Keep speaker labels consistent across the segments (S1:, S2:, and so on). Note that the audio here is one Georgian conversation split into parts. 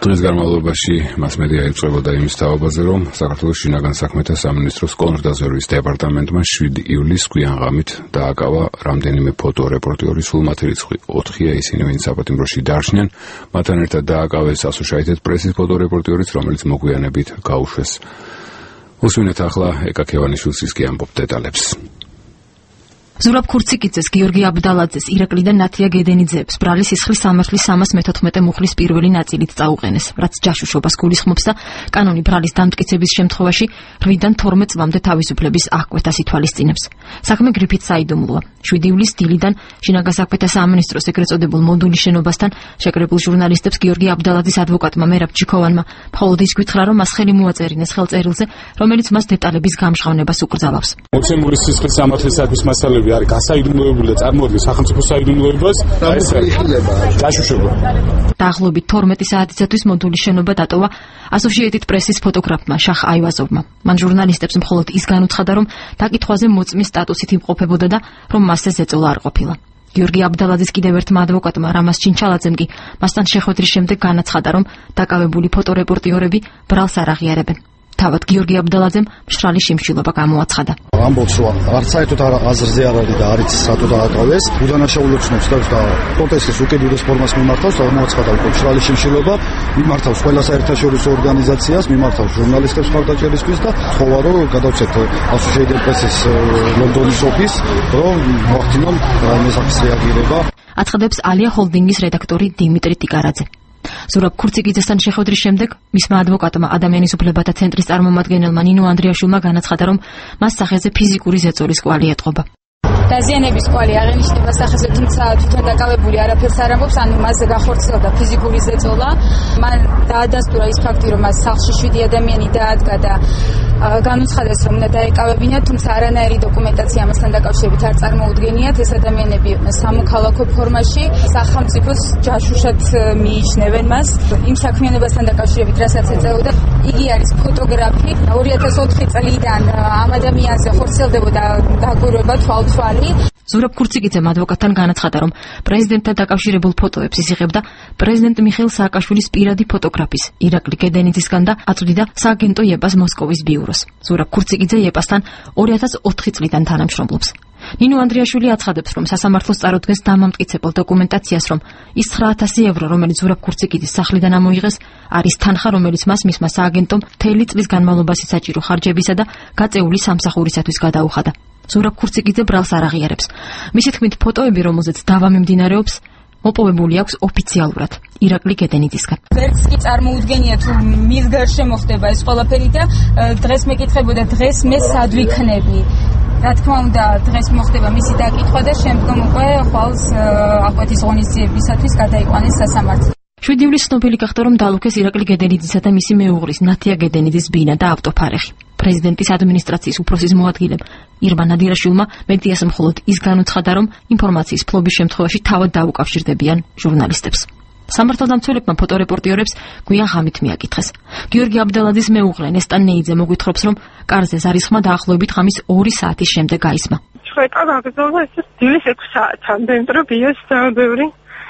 S1: დღის განმავლობაში მასმედია იწვევოდა იმის თავაზე, რომ საქართველოს შინაგან საქმეთა სამინისტროს კონტრდაზვერვის დეპარტამენტმა 7 ივლისს გვიან ღამით დააკავა რამდენიმე ფოტორეპორტიორი, სულ მათი რიცხვი 4-ია, ისინი ვინც საპატიმროში დარჩნენ, მათთან ერთად დააკავეს Associated Press-ის ფოტორეპორტიორიც, რომელიც მოგვიანებით გაუშვეს. უსვინეთ ახლა ეკა ქევანიშვილის კი ამბობს დეტალებს.
S2: ზურაბ ქურციკიძეს, გიორგი აბდალაძეს, ირაკლიდან ნათია გედენიძეებს ბრალის სისხლის სამართლის 314 მუხლის პირველი ნაწილით წაუყენეს, რაც ჯაშუშობას გულისხმობს და კანონი ბრალის დამტკიცების შემთხვევაში 8-დან 12 წლამდე თავისუფლების აღკვეთას ითვალისწინებს. საქმე გრიფით საიდუმლოა. 7 ივლისს დილიდან შინაგან საქმეთა სამინისტროს ეგრეთ წოდებულ მოდულის შენობასთან შეკრებულ ჟურნალისტებს გიორგი აბდალაძის ადვოკატმა მერაბ ჩიქოვანმა მხოლოდ ის გითხრა, რომ მას ხელი მოაწერინეს ხელწერილზე, რომელიც მას დეტალების გამჟღავნებას უკრძალავს.
S3: მოცემული სისხლის სამართლისათვის მასალები არის გასაიდუმლოებული და წარმოადგენს სახელმწიფო საიდუმლოებას. ჯაშუშობა.
S2: დაახლოებით 12 საათისათვის მოდულის შენობა დატოვა Associated Press-ის ფოტოგრაფმა შახ აივაზოვმა. მან ჟურნალისტებს მხოლოდ ის განუცხადა, რომ დაკითხვაზე მოწმის სტატუსით იმყოფებოდა და რომ მასზე ზეწოლა არ ყოფილა. გიორგი აბდალაძის კიდევ ერთმა ადვოკატმა რამაზ ჩინჩალაძემ კი მასთან შეხვედრის შემდეგ განაცხადა, რომ დაკავებული ფოტორეპორტიორები ბრალს არ აღიარებენ. თავად გიორგი აბდალაძემ მშრალი შიმშილობა გამოაცხადა.
S4: ამბობს, რომ არც საერთოდ აზრზე არ არის და არც რატო დააკავეს. უდანაშაულებს ცნობს და პროტესტის უკიდურეს ფორმას მიმართავს და მოაცხადა უკვე მშრალი შიმშილობა, მიმართავს ყველა საერთაშორისო ორგანიზაციას, მიმართავს ჟურნალისტებს მხარდაჭერისთვის და თხოვა, რომ გადავცეთ Associated Press-ის ლონდონის ოფისს, რომ მოახდინონ მეზახის რეაგირება.
S2: აცხადებს ალია ჰოლდინგის რედაქტორი დიმიტრი ტიკარაძე. ზურაბ ქურციკიძესთან შეხვედრის შემდეგ მისმა ადვოკატმა ადამიანის უფლებათა ცენტრის წარმომადგენელმა ნინო ანდრიაშვილმა განაცხადა, რომ მას სახეზე ფიზიკური ზეწოლის კვალი ეტყობა.
S5: დაზიანების კვალი აღენიშნება სახეზე, თუმცა თვითონ დაკავებული არაფერს არ ამბობს, ანუ მასზე გახორციელდა ფიზიკური ზეწოლა. მან დაადასტურა ის ფაქტი, რომ მას სახლში 7 ადამიანი დაადგა და განუცხადეს, რომ უნდა დაეკავებინათ, თუმცა არანაირი დოკუმენტაცია ამასთან დაკავშირებით არ წარმოუდგენიათ. ეს ადამიანები სამოქალაქო ფორმაში სახელმწიფოს ჯაშუშად მიიჩნევენ მას. იმ საქმიანობასთან დაკავშირებით, რასაც ეწეოდა, იგი არის ფოტოგრაფი. 2004 წლიდან ამ ადამიანზე ხორციელდებოდა დაკვირვება თვალთვალი.
S2: ზურაბ ქურციკიძემ ადვოკატთან განაცხადა, რომ პრეზიდენტთან დაკავშირებულ ფოტოებს იზიღებდა პრეზიდენტ მიხეილ სააკაშვილის პირადი ფოტოგრაფის ირაკლი გედენიძისგან და აწვდიდა სააგენტო იეპას მოსკოვის ბიუროს. ზურაბ ქურციკიძე იეპასთან 2004 წლიდან თანამშრომლობს. ნინო ანდრიაშვილი აცხადებს, რომ სასამართლოს წარუდგენს დამამტკიცებელ დოკუმენტაციას, რომ ის 9,000 евро, რომელიც ზურაბ ქურციკიძის სახლიდან ამოიღეს, არის თანხა, რომელიც მისმა სააგენტომ მთელი წლის განმავლობაში საჭირო ხარჯებისა და გაწეული სამსახურისათვის გადაუხადა. ზურაბ ქურციკიძე ბრალს არ აღიარებს. მისი თქმით, ფოტოები, რომელზეც დავა მიმდინარეობს, მოპოვებული აქვს ოფიციალურად ირაკლი გედენიძისგან.
S5: ვერც კი წარმოუდგენია თუ მის გარშემო მოხდება ეს ყველაფერი და დღეს მეკითხებოდა, დღეს მე სად ვიქნები. რა თქმა უნდა, დღეს მოხდება მისი დაკითხვა და შემდგომ უკვე ხვალს აკვეთის ღონისძიებისათვის გადაიყვანეს სასამართლო.
S2: 7 ივლისს ცნობილი გახდა, რომ დალუქეს ირაკლი გედენიძისა და მისი მეუღლის ნათია გედენიძის ბინა და ავტოფარეხი. პრეზიდენტის ადმინისტრაციის უფროსის მოადგილემ ირმა ნადირაშვილმა მედიას მხოლოდ ის განუცხადა, რომ ინფორმაციის ფლობის შემთხვევაში თავად დაუკავშირდებიან ჟურნალისტებს. სამართალდამცველებმა ფოტორეპორტიორებს გვიან ღამით მიაკითხეს. გიორგი აბდალაძის მეუღლე ნესტან ნეიძე მოგვითხრობს, რომ კარზე ზარისხმა დაახლოებით ღამის 2 საათის შემდეგ გაისმა.
S6: შვეტა გაგზავნა ეს დილის 6 საათამდე, იმიტომ რომ ბიოს ბევრი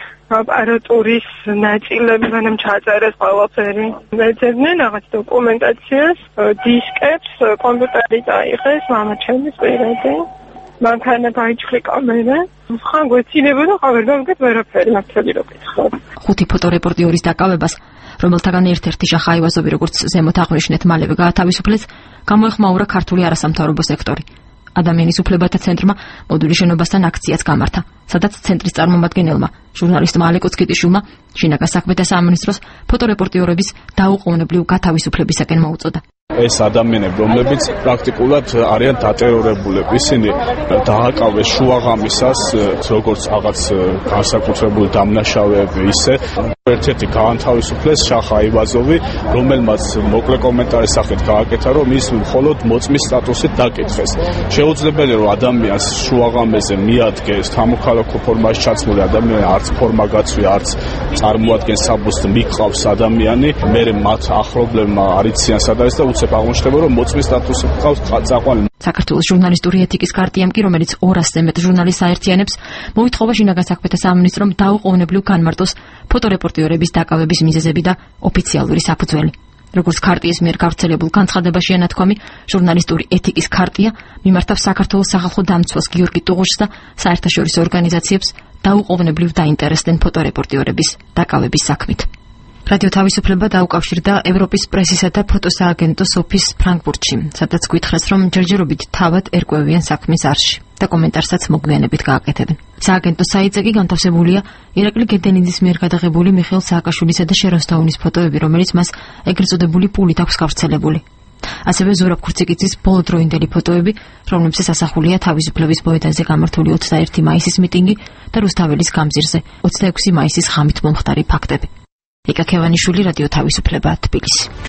S6: აპარატურის ნაწილები მანამ ჩაწერეს ყველაფერი. მეძებდნენ რაღაც დოკუმენტაციას, დისკებს, კომპიუტერი წაიღეს, მამა ჩემის პირადი. მანქანა გაიჩხლი კამერა. ხან გვეცინებოდა ყოველ გამგეთ ვერაფერი მართალი რო კითხავ.
S2: 5 ფოტორეპორტიორის დაკავებას, რომელთაგან ერთ-ერთი შახ აივაზოვი, როგორც ზემოთ აღვნიშნეთ, მალევე გაათავისუფლეს, გამოეხმაურა ქართული არასამთავრობო სექტორი. ადამიანის უფლებათა ცენტრმა მოდულის შენობასთან აქციაც გამართა, სადაც ცენტრის წარმომადგენელმა ჟურნალისტმა ალეკო წკიტიშვილმა შინაგან საქმეთა სამინისტროს ფოტორეპორტიორების დაუყოვნებლივ გათავისუფლებისაკენ მოუწოდა.
S3: ეს ადამიანები, რომლებიც პრაქტიკულად არიან დატერორებულები, ისინი დააკავეს შუაღამისას, როგორც რაღაც განსაკუთრებული დამნაშავეები ისე. ერთ-ერთი გაანთავისუფლეს შახ აივაზოვი, რომელმაც მოკლე კომენტარის სახით გააკეთა, რომ ის მხოლოდ მოწმის სტატუსით დაკითხეს. შეუძლებელია, რომ ადამიანს შუაღამეზე მიადგეს სამოქალაქო ფორმაში ჩაცმული ადამიანი, არც ფორმა გაცვია, არც წარმოადგენს საბუთს, მიყავს ადამიანი, მერე მათ ახლობლებმა არიციან სად არის და უცებ აღმოჩნდება, რომ მოწმის სტატუსით ყავს წაყვანილი.
S2: საქართველოს ჟურნალისტური ეთიკის ქარტიამ კი, რომელიც 200-ზე მეტ ჟურნალისტს აერთიანებს, მოითხოვა შინაგან საქმეთა სამინისტრომ დაუყოვნებლივ განმარტოს ფოტორეპორტიორების დაკავების მიზეზები და ოფიციალური საფუძველი. როგორც ქარტიის მიერ გავრცელებულ განცხადებაშია ნათქვამი, ჟურნალისტური ეთიკის ქარტია მიმართავს საქართველოს სახალხო დამცველს გიორგი ტუღუშს და საერთაშორისო ორგანიზაციებს დაუყოვნებლივ დაინტერესდნენ ფოტორეპორტიორების დაკავების საქმით. რადიო თავისუფლება დაუკავშირდა ევროპის პრესისა და ფოტოსააგენტოს ოფისს ფრანკფურტში, სადაც გითხრეს, რომ ჯერჯერობით თავად ერკვევიან საქმის არში და კომენტარსაც მოგვიანებით გააკეთებენ. სააგენტოს საიტზე კი განთავსებულია ირაკლი გედენიძის მიერ გადაღებული მიხეილ სააკაშვილისა და შერონ სტოუნის ფოტოები, რომელიც მას ეგრეთ წოდებული პულით აქვს გავრცელებული. ასევე ზურაბ ქურციკიძის ბოლოდროინდელი ფოტოები, რომლებსაც ასახულია თავისუფლების მოედანზე გამართული 21 მაისის მიტინგი და რუსთაველის გამზირზე 26 მაისის ღამით მომხდარი ფაქტები. იკა ქევანიშვილი, რადიო თავისუფლება, თბილისი.